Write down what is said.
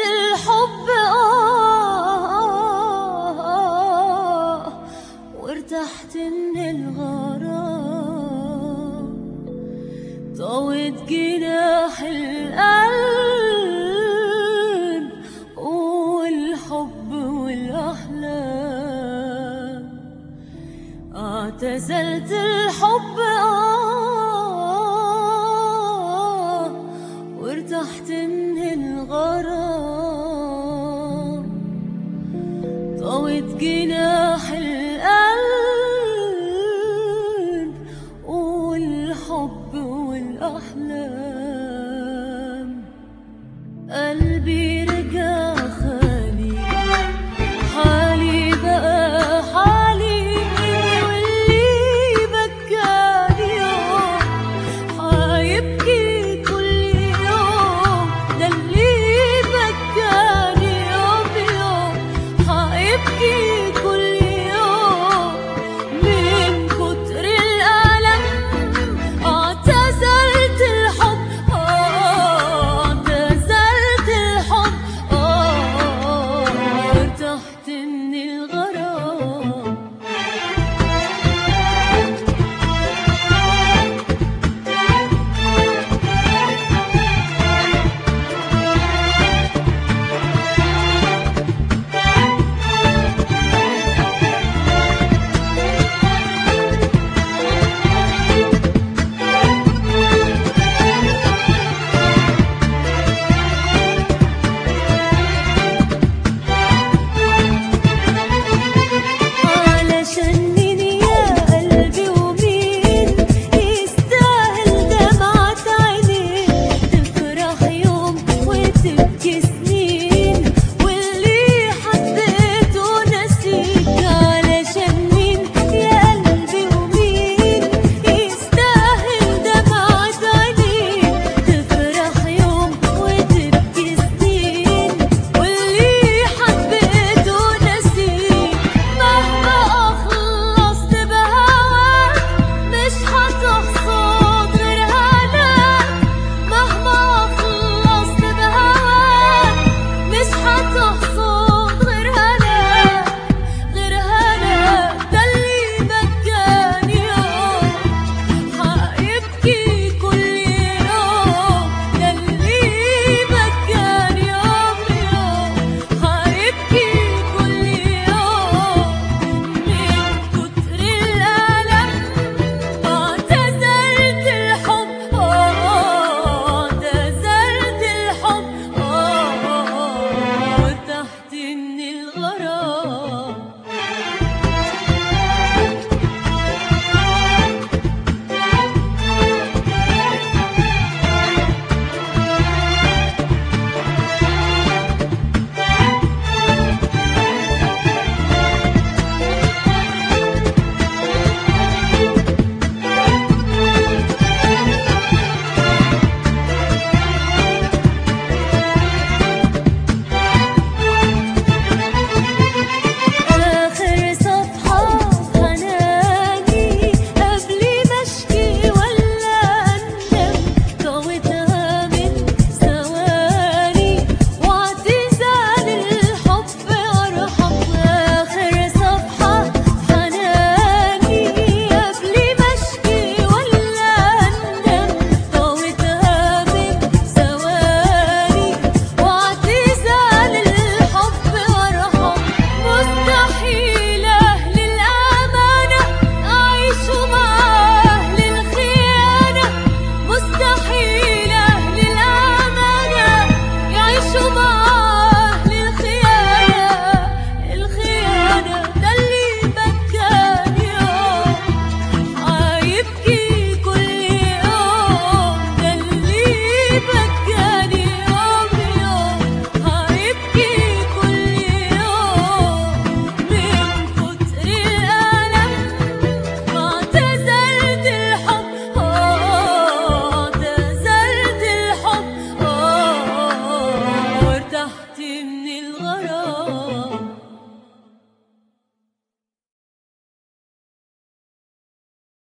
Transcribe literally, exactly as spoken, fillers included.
الحب آه وارتحت من الغرام، طوت جناح القلب والحب والأحلام، اعتزلت الحب آه وارتحت من الغرام، طوت جناح القلب والحب والأحلام. قلبي رجع خالي، حالي بقى حالي، واللي بكاني يوم حيبكي كل يوم، ده اللي بكاني يوم يوم حيبكي كل يوم. من كتر الألم اعتزلت الحب آه اعتزلت الحب آه ارتحت من الغرام. علشان مين يا قلبي ومين يستاهل دمعة عينيك، تفرح يوم وتبكي سنين، واللي حبيته نسيك. علشان مين يا قلبي ومين يستاهل دمعة عينيك، تفرح يوم وتبكي سنين، واللي حبيته نسيك. مهما أخلصت بهواك مش هتحصد غير هناك، مهما أخلصت بهواك مش هتحصد غير هناك، غير هناك. ده اللي بكاني يوم حيبكي كل يوم، ده اللي بكاني يوم يوم حيبكي كل يوم. من كتر الألم اعتزلت الحب آه اعتزلت الحب آه وارتحت من الغرام. آخر صفحة حناني قبل ما أشكي ولا أندم، طويتها من ثواني واعتزال الحب أرحم. آخر صفحة حناني قبل ما أشكي ولا أندم، طويتها من ثواني واعتزال الحب أرحم. مستحيل أهل الأمانة أعيشوا مع أهل الخيانة، مستحيل أهل الأمانة يعيشوا مع أهل الخيانة، الخيانة. ده اللي بكاني يوم حيبكي كل يوم، ده اللي بكاني يوم يوم حيبكي كل يوم. من كتر الألم اعتزلت الحب آه اعتزلت الحب آه وارتحت من الغرام.